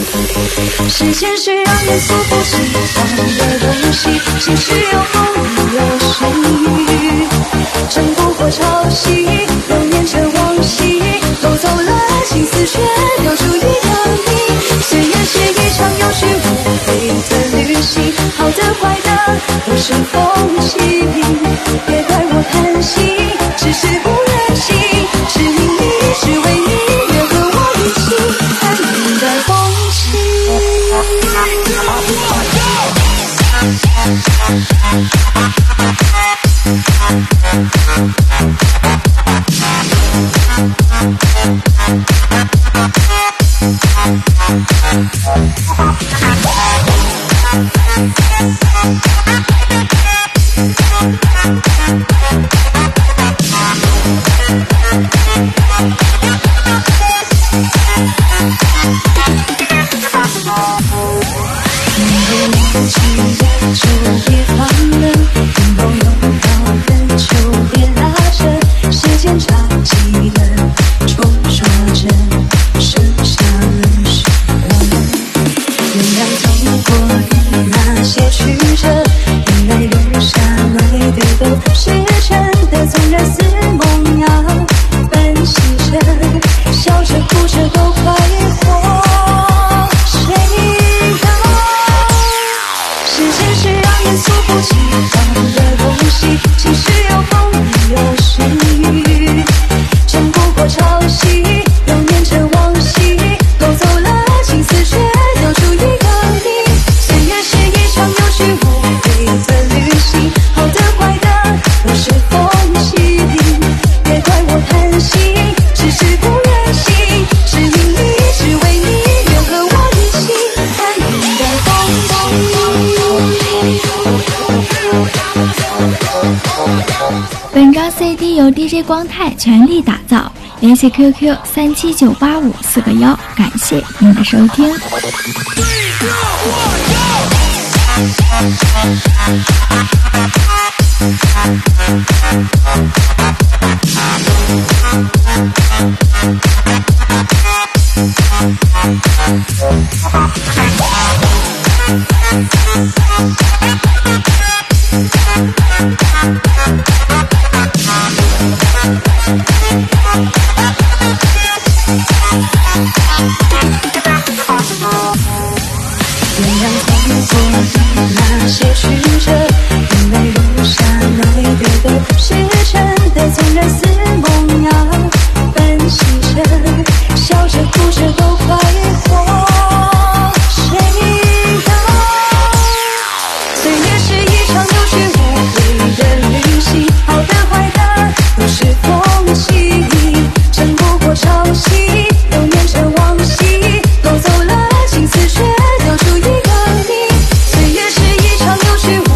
时间是让人猝不及防的东西，情绪有风有时雨，争不过潮汐，留念着往昔，勾走了心思却留住一个你。岁月是一场有去无回的旅行，好的坏的都是风起，别怪我贪心，只是不忍心，是因你是为你愿和我一起看你的风景。就别放了，拥抱拥抱的就别拉扯，时间着急了，说着剩下了什么？原谅走过的那些曲折，原来留下来的都是真的，纵然似梦样奔袭着，笑着哭着都快活。猝不及防的东西，情绪有风有时雨，争不过潮汐，留念着往昔，勾走了心思却留住一个你。岁月是一场有去无回的旅行，好的坏的都是风起，别怪我贪心，只是不忍心，是因你是为你愿和我一起看你的风景。 本张 CD 由 DJ 光太全力打造，联系 QQ 3798541，感谢您的收听。 原谅走过的那些曲折，原来留下来的都是真的，纵然似梦样奔袭着，笑着哭着都快活。谁的岁月是一场有去无回的旅行，好的坏的都是风起，争不过潮汐，留念着往昔，勾走了心思却留住一个你。岁月是一场有去无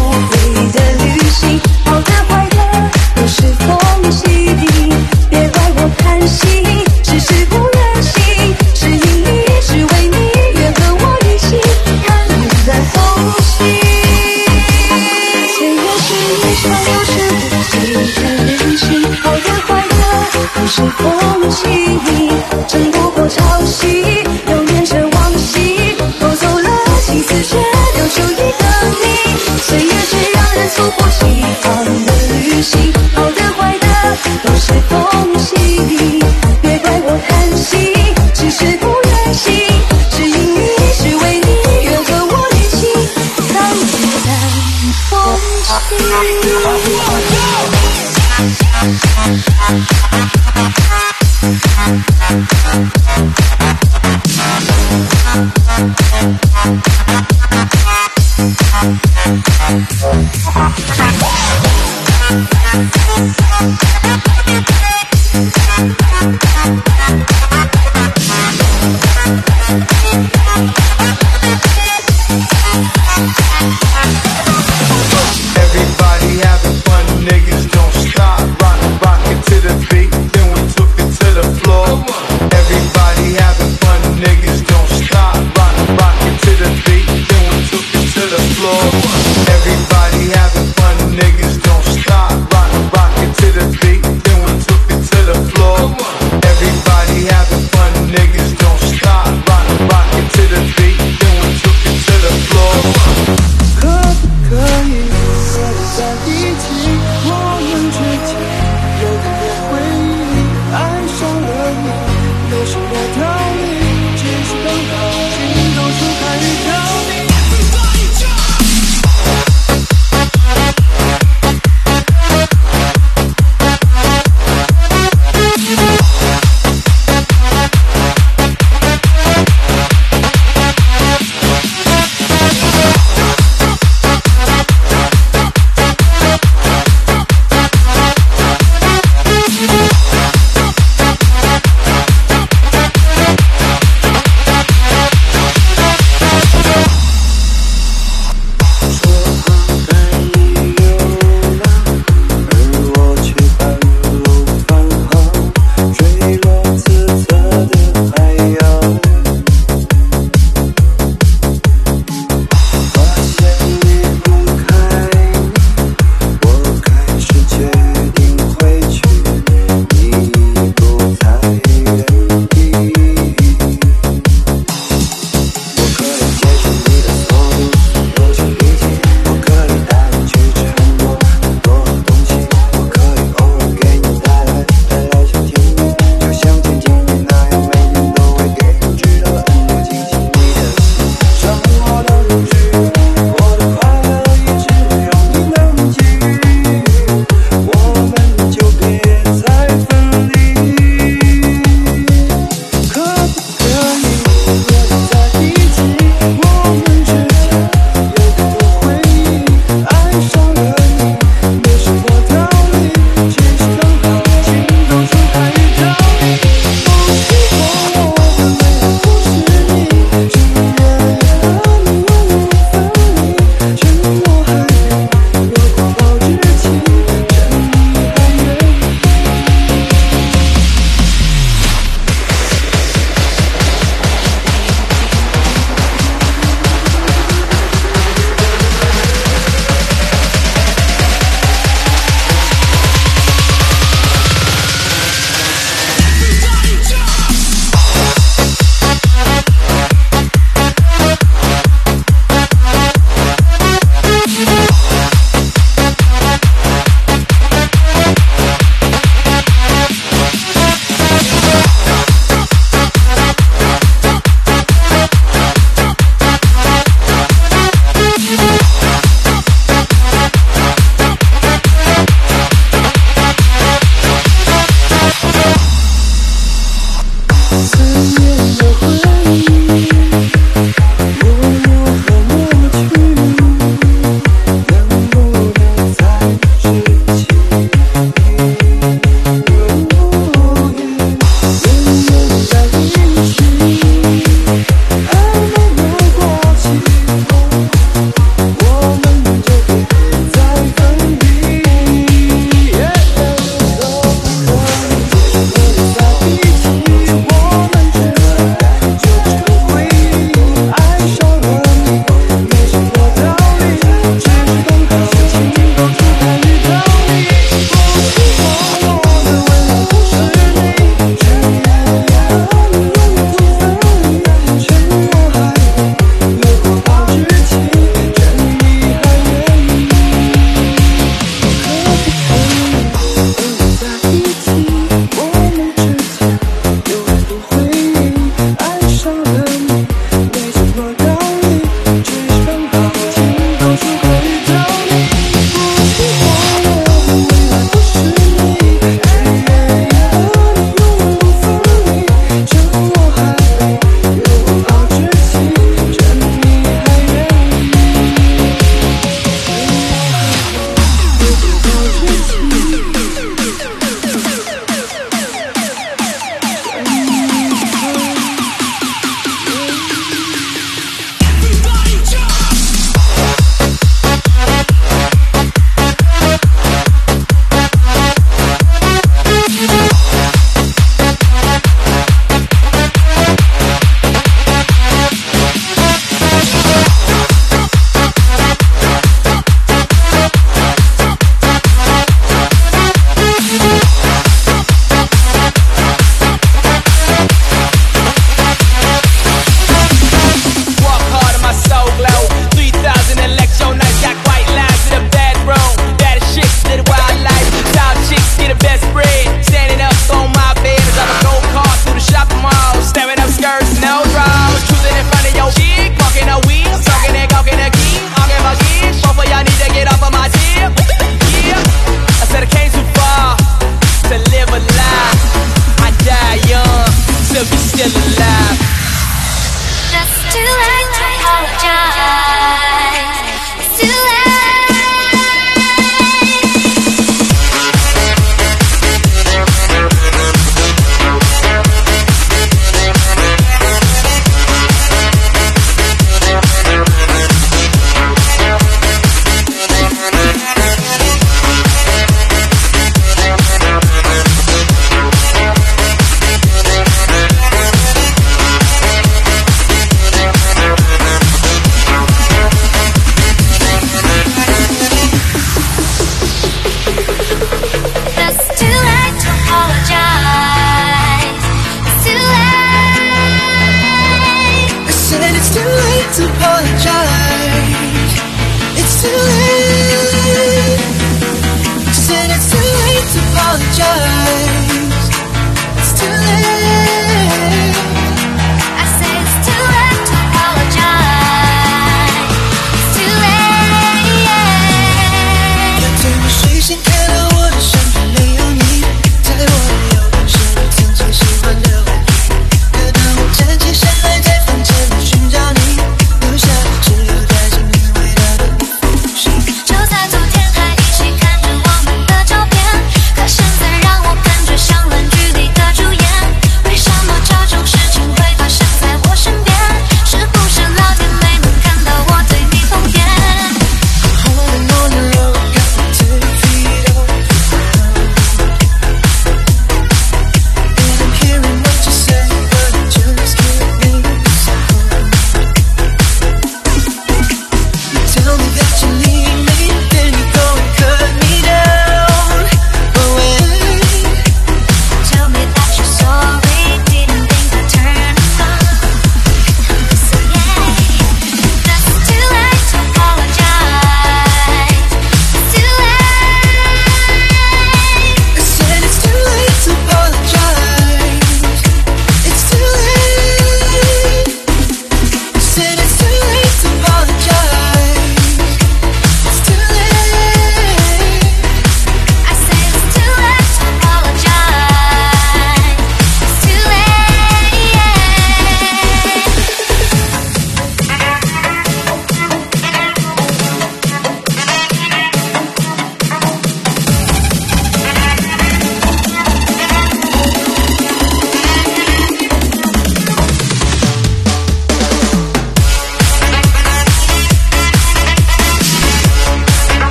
to apologize. It's too late. Said it's too late to apologize. It's too late. I say it's too late to apologize. It's too late. 那天我睡醒看到我的身边没有你，在我的右边是我曾经喜欢的玩具。可当我站起身来在房间里寻找你，留下的只有带着你味道的复习。 就在昨天还一起看着我们的照片，可现在让我感觉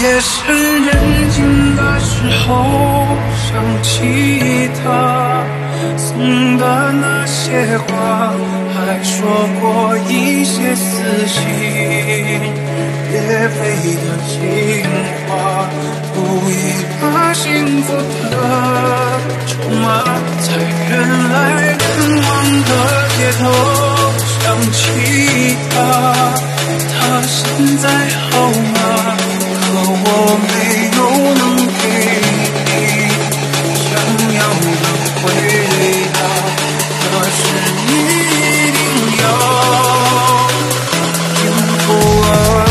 夜深人静的时候，想起他送的那些话，还说过一些撕心裂肺的情话，不一把幸福的筹码，在人来人往的街头想起他，他现在好吗？可我没有能给你想要的回答，可是你一定要幸福啊！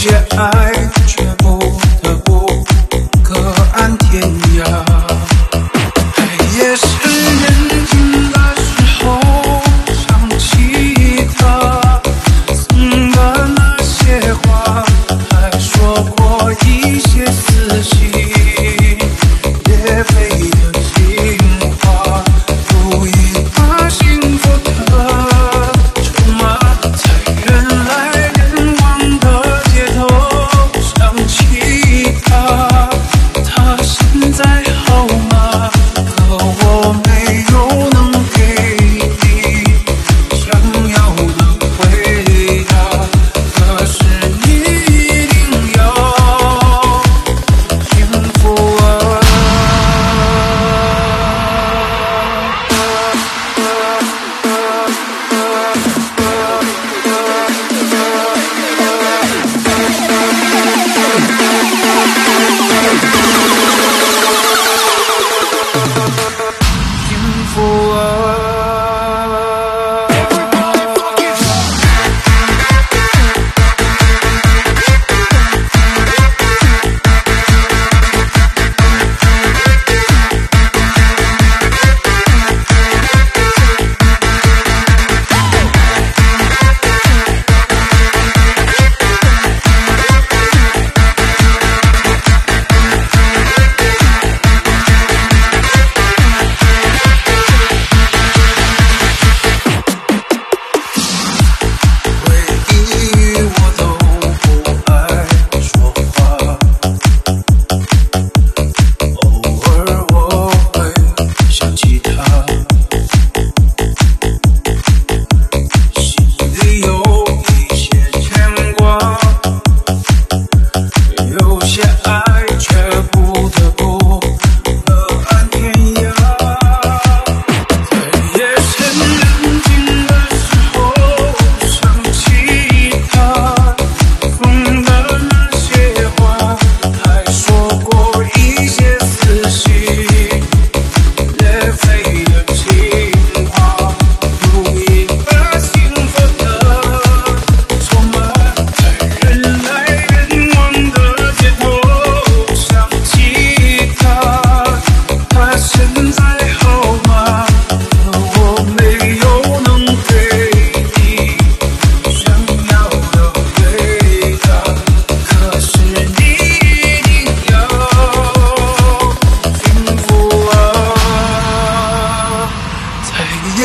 爱却不得不各安天涯。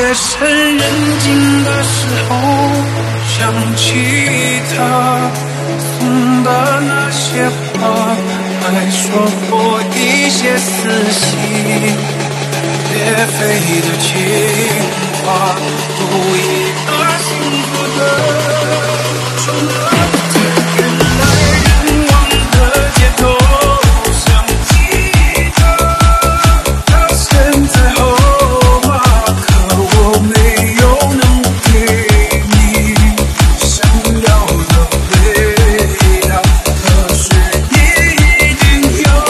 夜深人静的时候，想起他送的那些话，还说过一些撕心裂肺的情话，不一而幸福的重合。人来人往的街头，想起他现在后怕，可我没有能给你想要的味道，可是一定有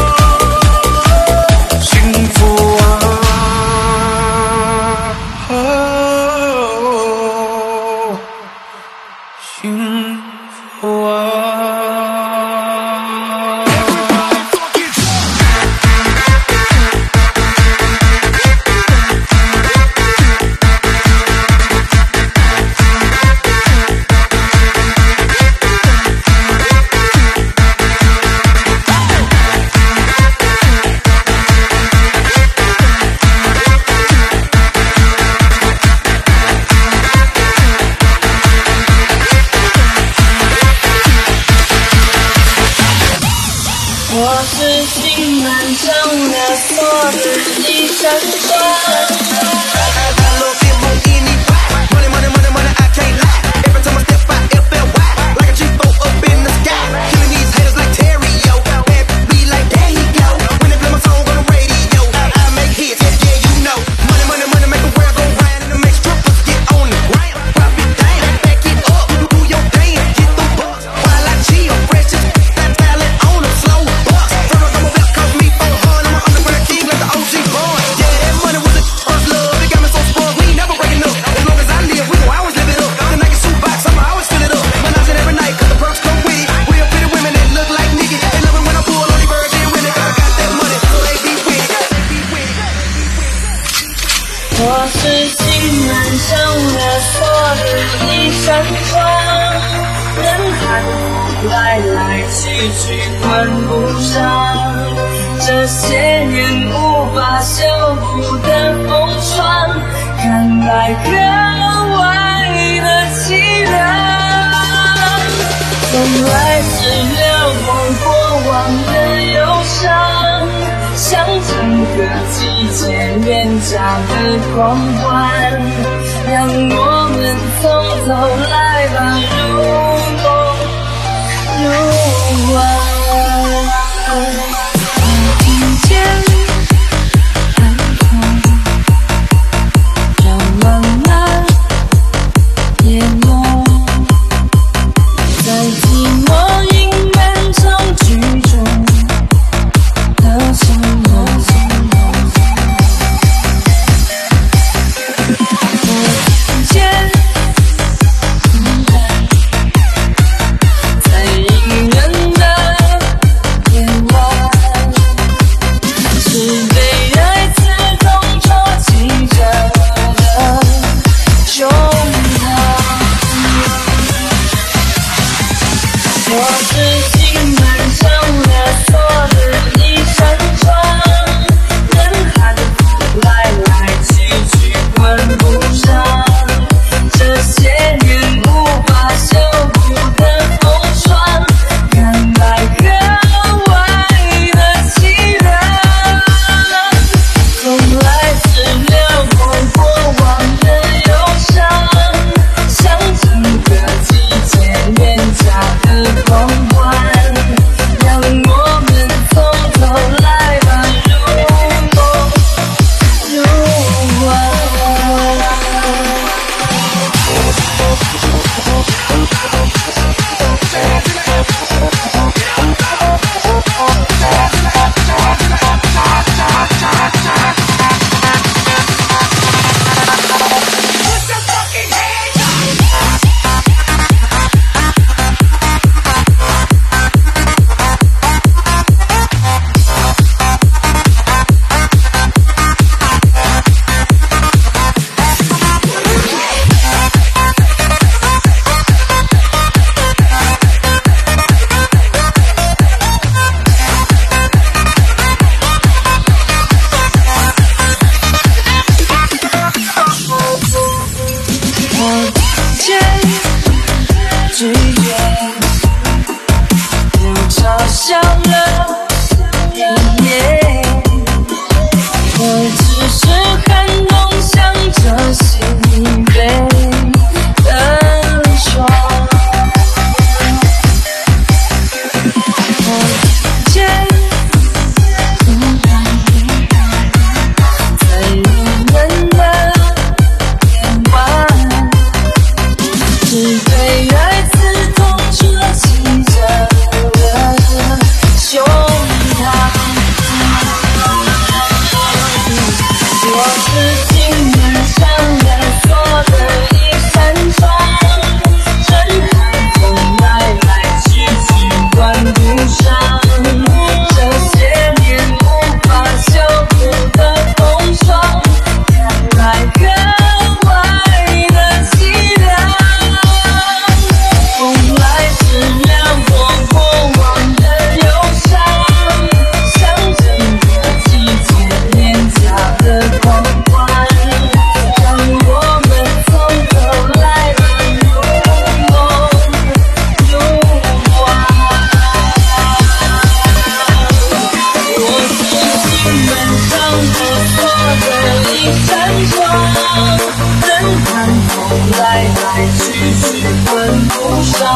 幸福啊！幸福啊！ 我是心满上的锁的一扇窗。我是心满上的锁的一扇窗，人海来来去去关不上，这些年无法修补的风霜，看来格外的凄凉。风来时流过过往的忧伤，像整个季节廉价的狂欢，让我们从头来吧，如梦如幻。 听见寒风让漫漫夜落，在寂寞阴暗长剧中的相拥。在隐忍的夜晚，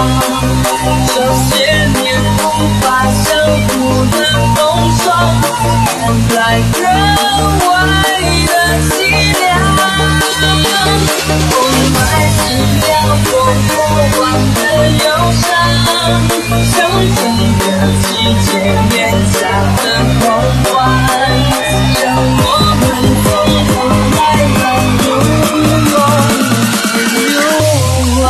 这些年无法相互的风霜，换来人外的凄凉。我埋葬了过往的忧伤，像整个季节年下的狂欢，让我们从头来让如梦如幻。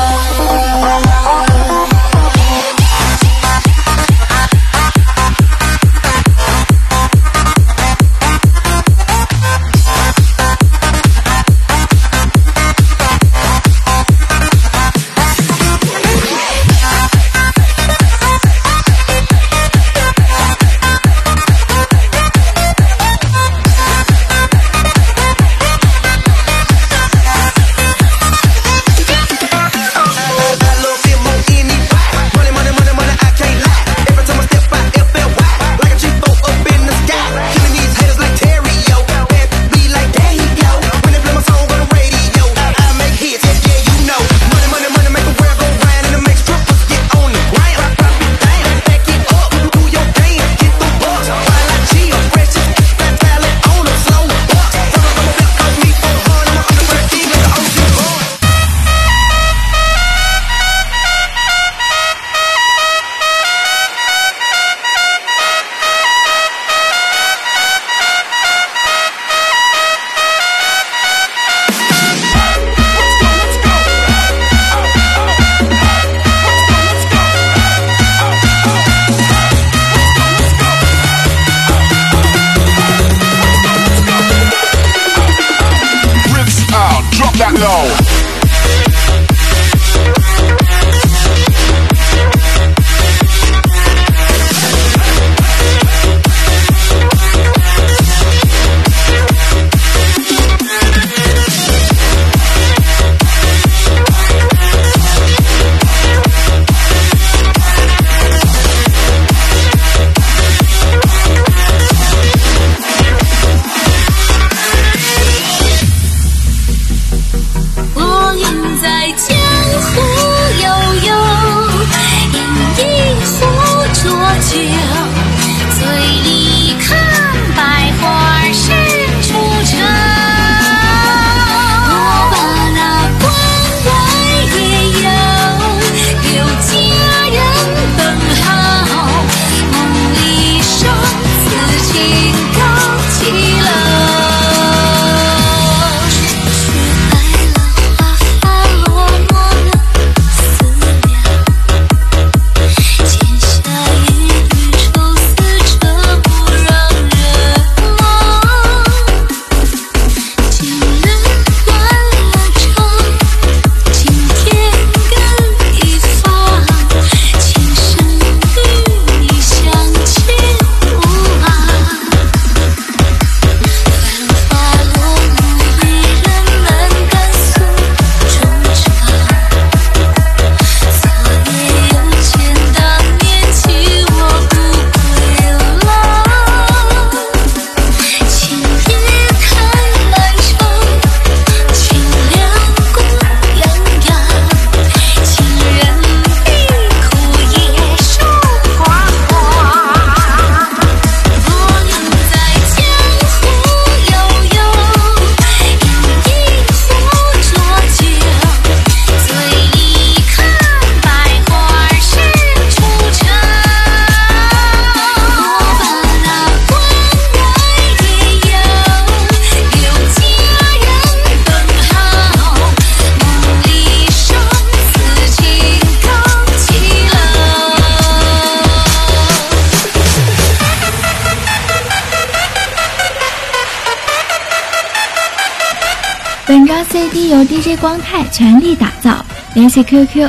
本张 CD 由 DJ 光太全力打造，联系 QQ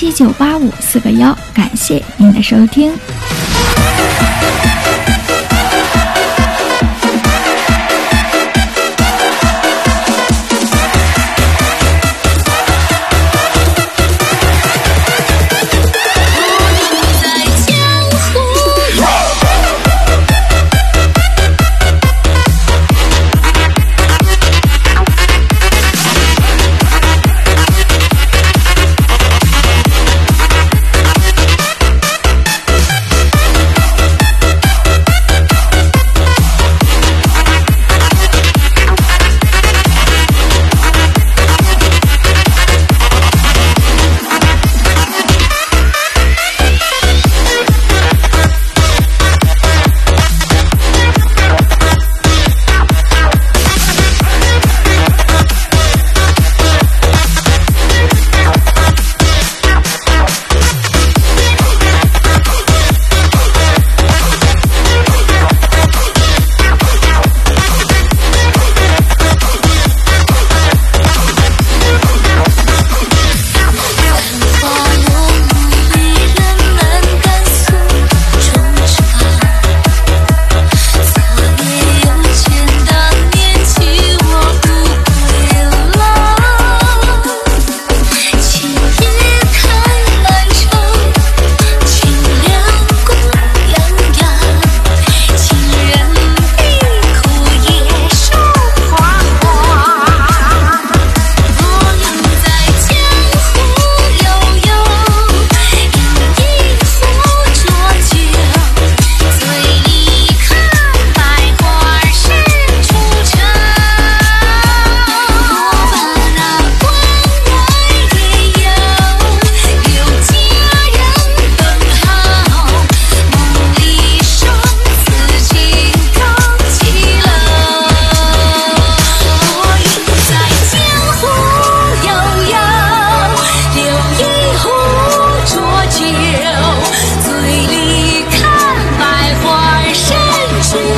3798541，感谢您的收听。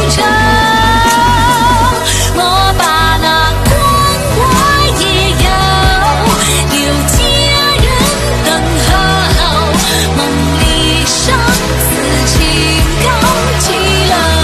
城。我把那关怀也有，有家人等候，梦里相思情高几楼。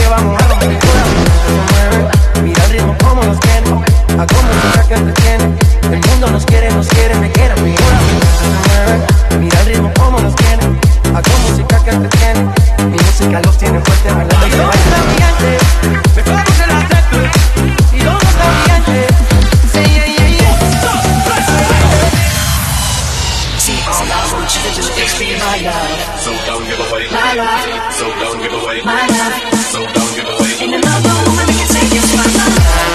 que va a mojar mi figura. Se mueve, mira el ritmo como nos tiene, hago música que entretiene. El mundo nos quiere, me quiere mi figura. Se mueve, mira el ritmo como nos tiene, hago música que entretiene. Mi música los tiene fuerte bailando y se baila ambiente. Me pongo en la tecla y todo está ambiente. Say yeah, yeah, yeah. See, all I want you to do is be my love. So don't give away My love, So don't give away my love. So don't give away Ain't another woman that can take your spot, my love.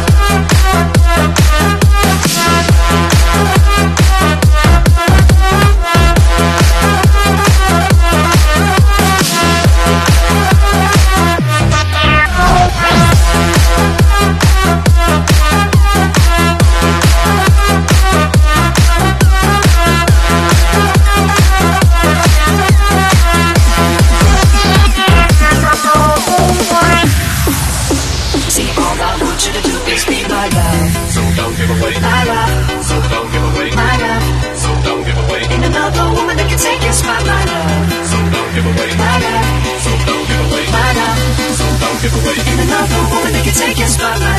See, all I want you to do is be my love. So don't give away My love, So don't give away my love. So don't give away Ain't another woman that can take your spot, my love. So don't give away My love, So don't give away my love. So don't give away Ain't another woman that can take your spot, my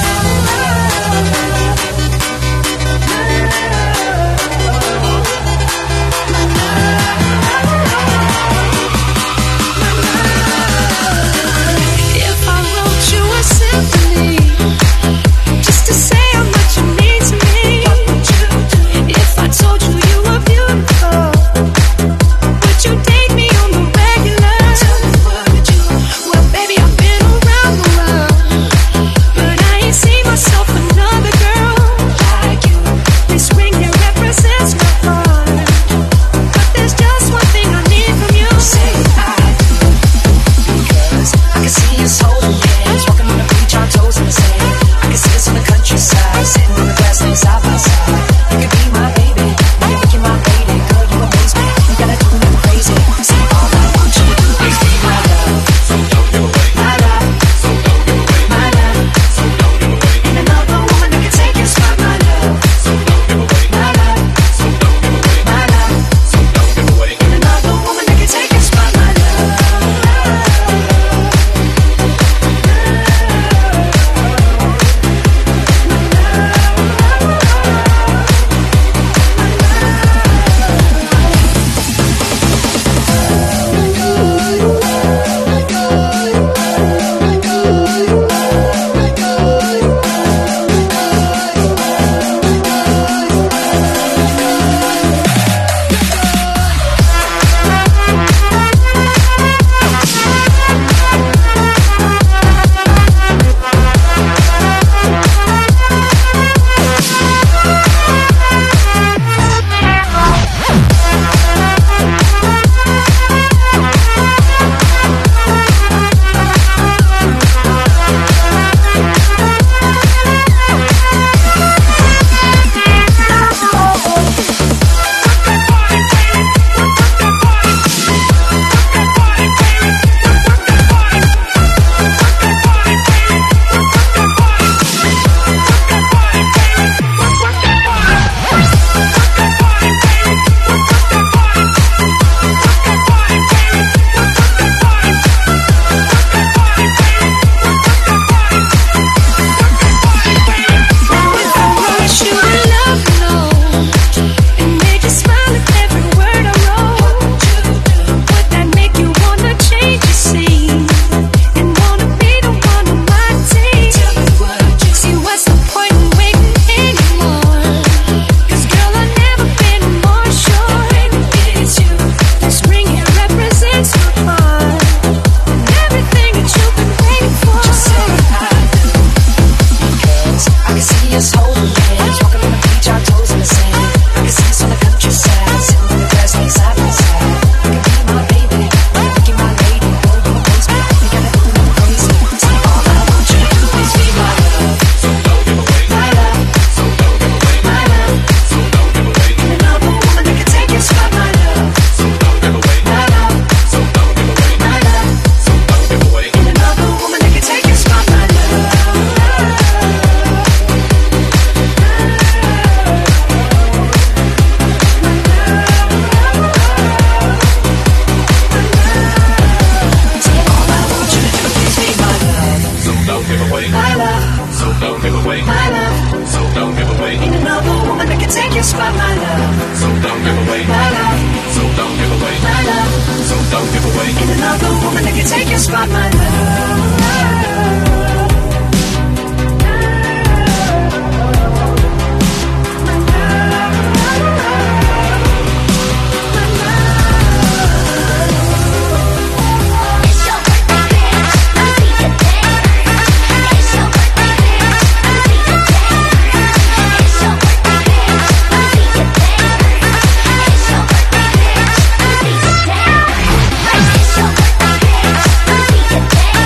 If I wrote you a symphony just to say how much you mean to me, what would you do? If I told you you were beautiful, would you date me on the regular? Tell me what would you? Well, baby, I've been around the world, but don't give away my love. So don't give away Ain't another woman that can take your spot, my love. So don't give away My love, So don't give away my love. So don't give away Ain't another woman that can take your spot, my love. It's your birthday,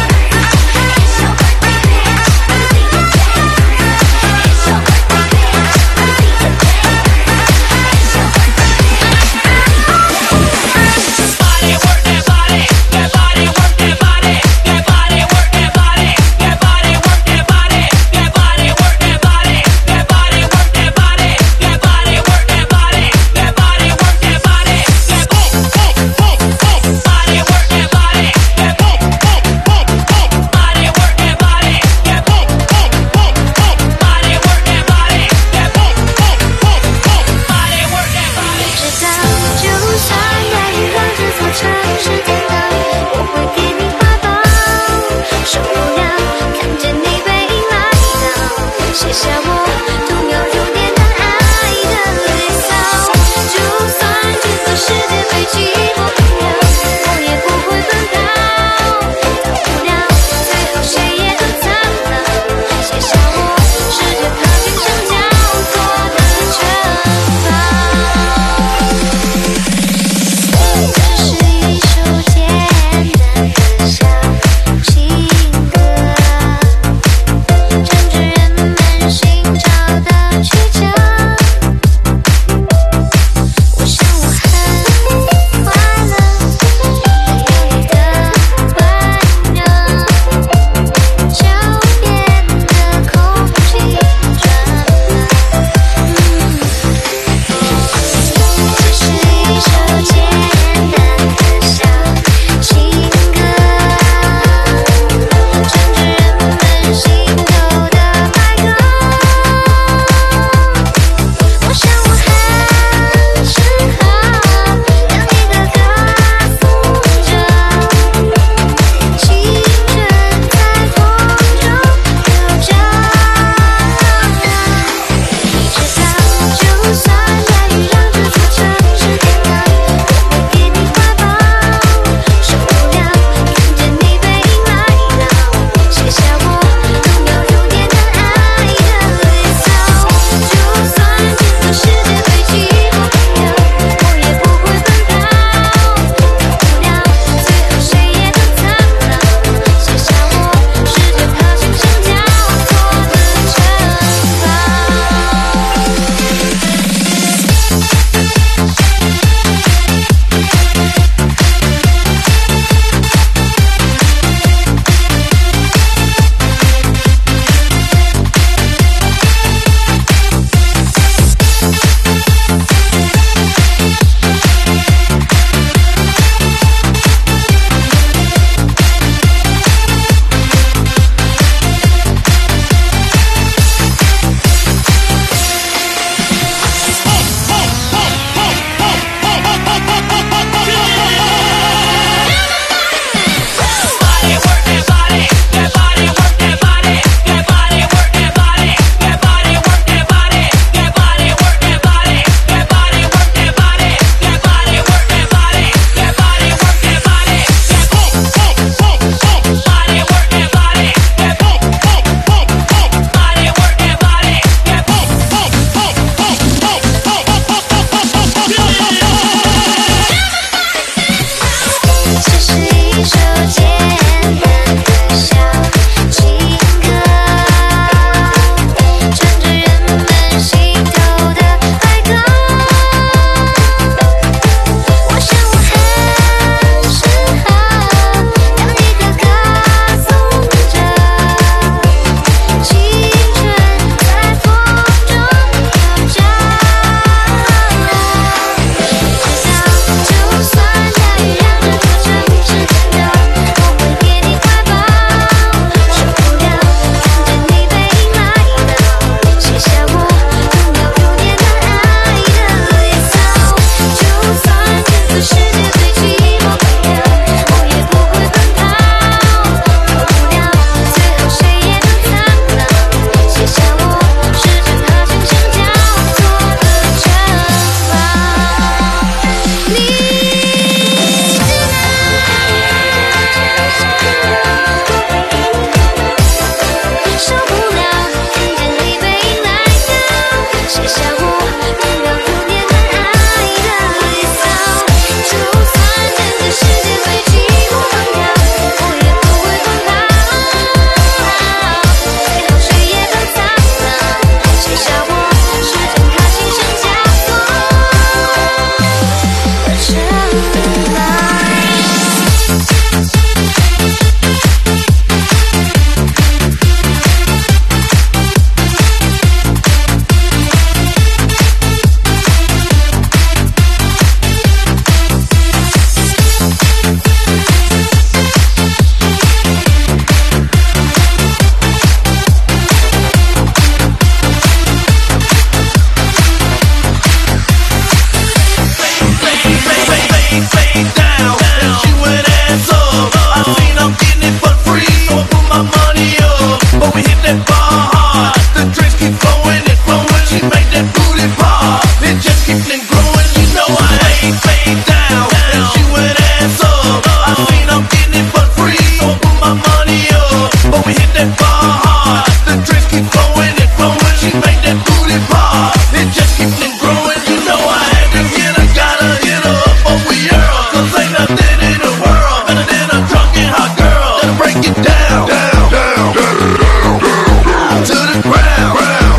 but we hit that bar hard. The drinks keep flowing and flowing. She make that booty pop. It just keeps on growing. You know I had to hit her, gotta hit her up over here. 'Cause ain't nothing in the world better than a drunk and hot girl. Then break it down, down, down, down, down, down, to the ground.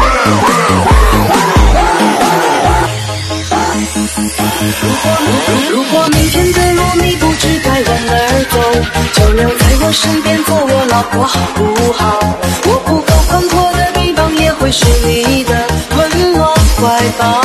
如果明天的路你不知该往哪儿走，就留在我身边做我老婆好不好？我不够宽阔的臂膀也会是你的温暖怀抱。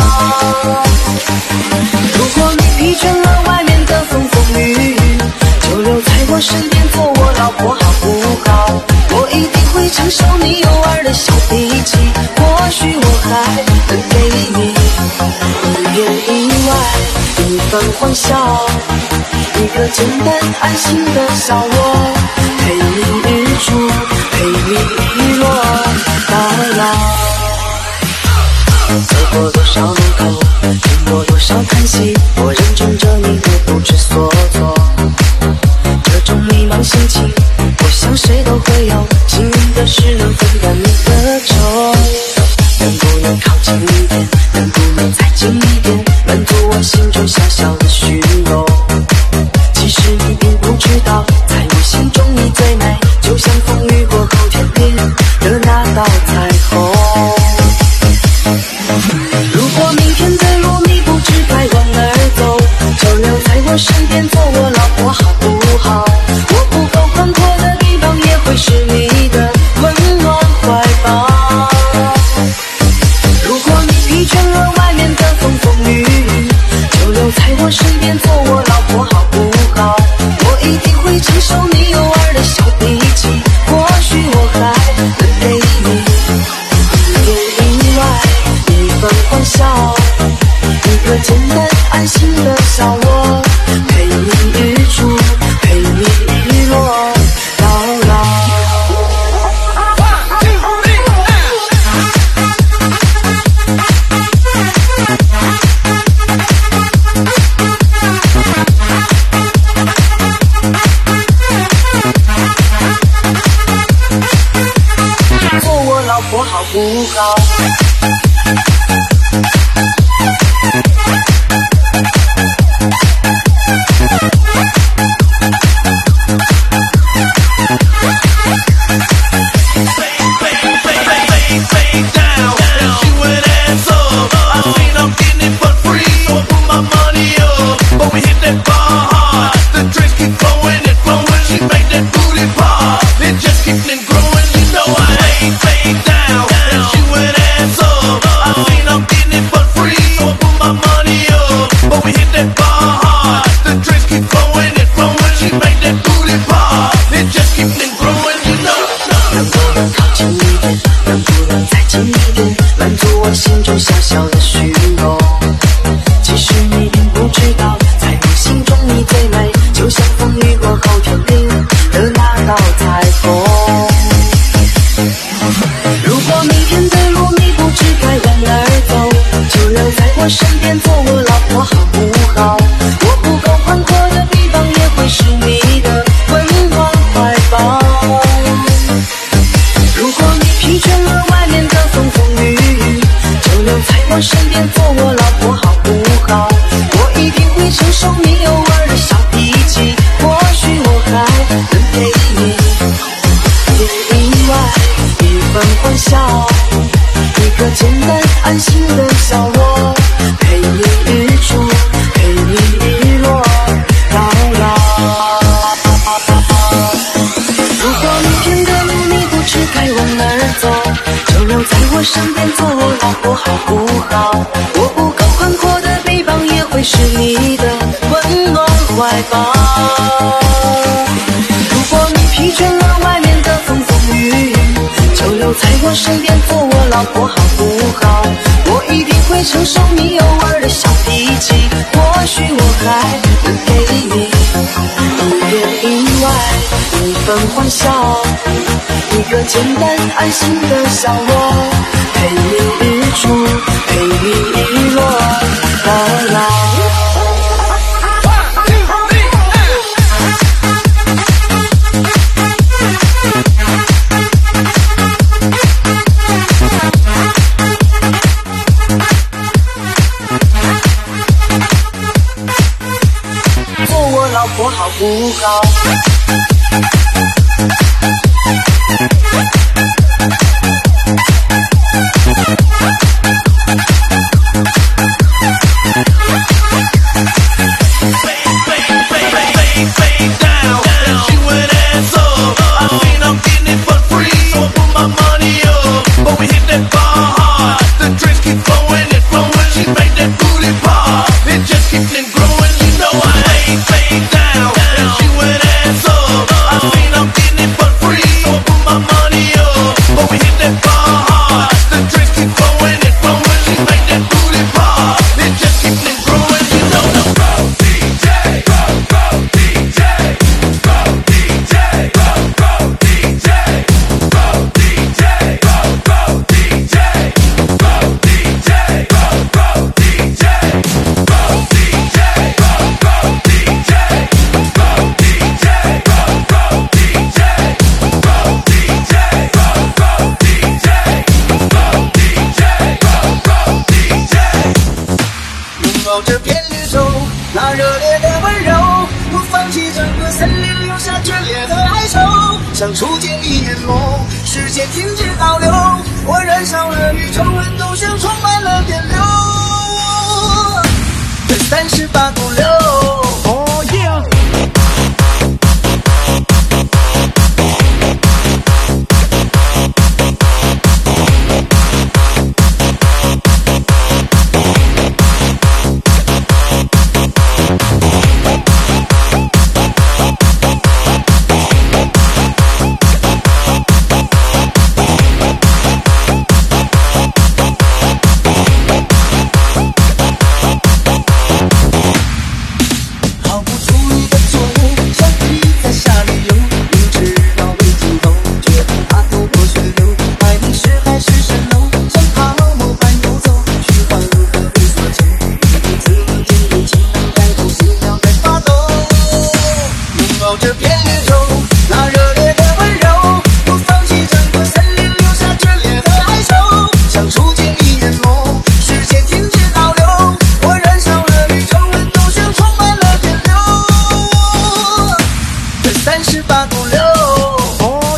如果你疲倦了外面的风风雨雨，就留在我身边做我老婆好不好？我一定会承受你偶尔的小脾气，或许我还能给你一点意外，一份欢笑，一个简单安心的小窝，陪你日出，陪你日落到老。走过多少路口，经过多少叹息，我认准着你的不知所措。这种迷茫心情，我想谁都会有，幸运的是能分担你的愁。能不能靠近一点，能不能再近一点，满足我心中小小的虚荣。其实你并不知道，在我心中你最美，就像风雨过后天边的那道彩虹。如果明天的路你不知该往哪儿走，就留在我身边做我老婆好不好？我不够宽阔的臂膀也会是你的温暖怀抱。如果你疲倦了外面的风风雨雨，就留在我身边做我老婆好不好？我一定会承受你偶尔的小脾气，或许我还能给你一点意外，一份欢笑，一个简单安心的小窝，陪你日出，陪你日落到老。做我老婆好不好？心中小小的虚荣，其实你并不知道，在我心中你最美，就像风雨过后天边的那道彩虹。如果明天的路你不知该往哪儿走，就留在我身边做我老婆好不好？我不够宽阔的臂膀也会是你的温暖怀抱。如果你疲倦了外面的风风雨雨，就留在我身边做我老婆好不好？我一定会承受你偶尔的小脾气，或许我还能给你一点意外，一份欢笑，一个简单安心的小窝，陪你日出，陪你日落到老。如果明天的路你不知该往哪儿走，就留在我身边做我老婆好不好？我不够宽阔的臂膀也会是你的温暖怀抱。如果你疲倦了外面的风风雨雨，就留在我身边做我老婆好不好？我一定会承受你偶尔的小脾气，或许我还能给你一点意外，一份欢笑，一个简单安心的小窝，陪你日出，陪你日落到老。 不好。 这片宇宙，那热烈的温柔，不放弃整个森林，留下眷恋和哀愁。像初见一眼眸，时间停止倒流，我燃烧了宇宙温度，像充满了电流。这38度6。Oh yeah。38度6。Oh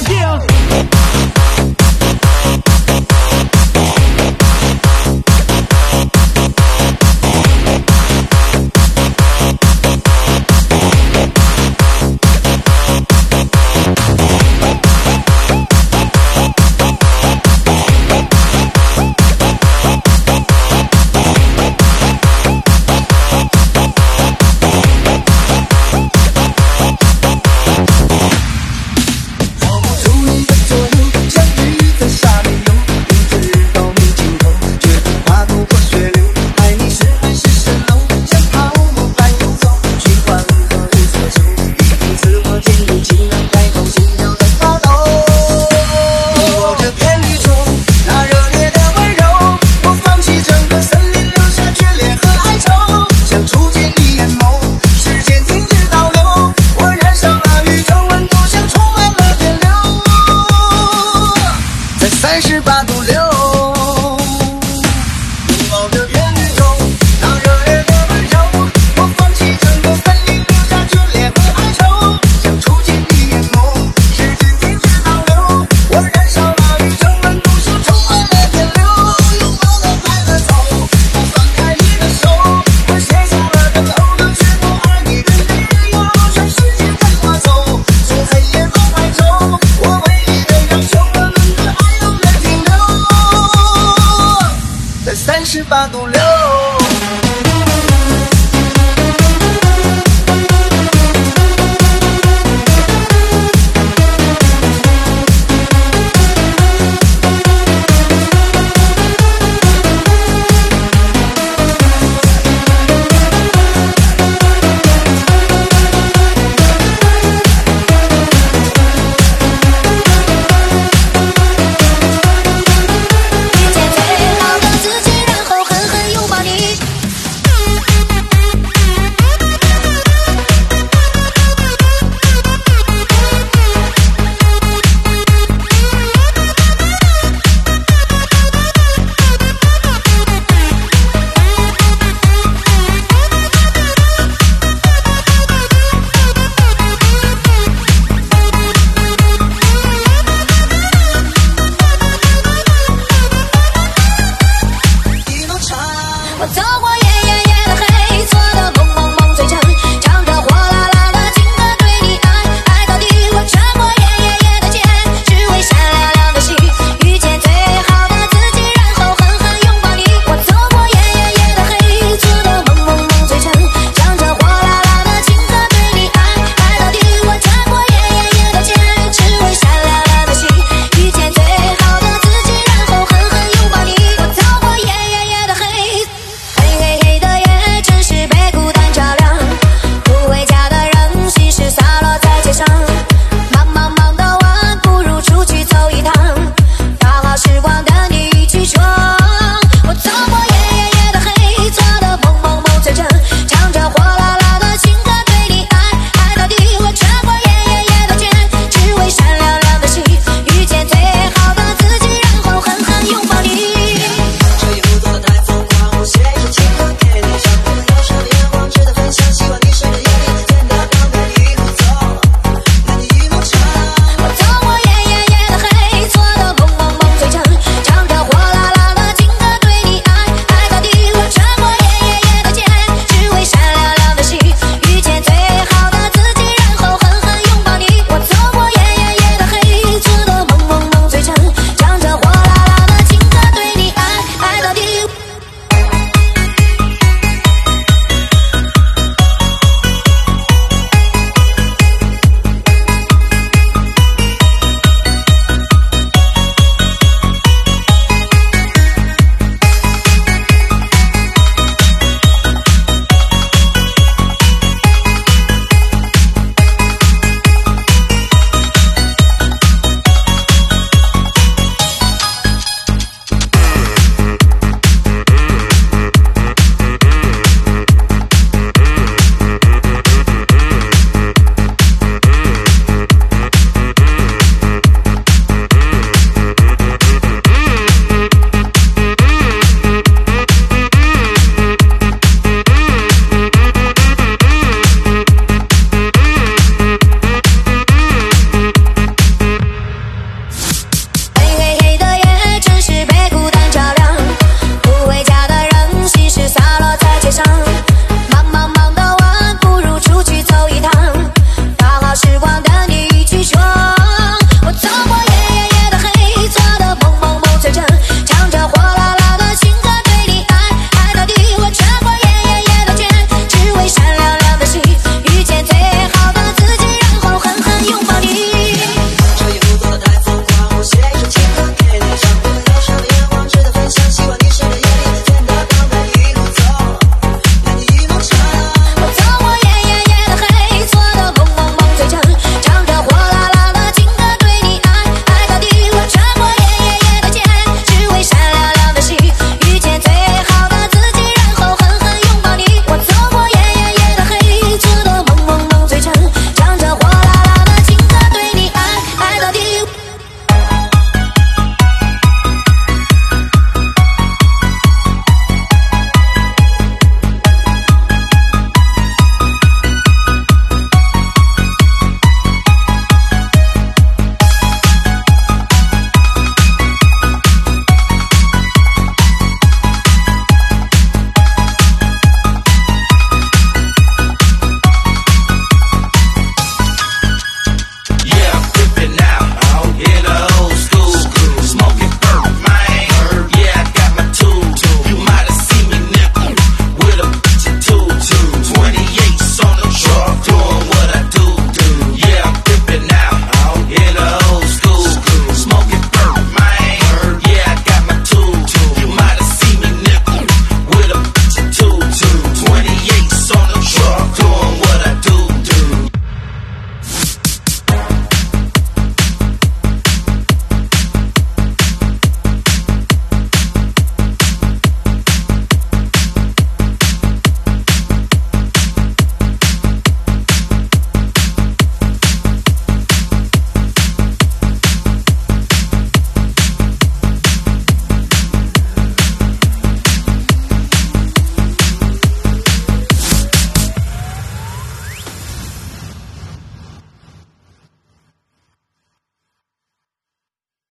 yeah。38度6，拥抱着片宇宙，那热烈的温柔，我放弃整个森林，留下眷恋和哀愁。像初见一眼眸，时间停止倒流，我燃烧了宇宙温度，像充满了电流。拥抱的快乐走，不放开你的手，我写下了个漏洞，是我爱你的理由。全世界跟我走，从黑夜到白昼，我唯一的要求，我们的爱永远停留。在38度6。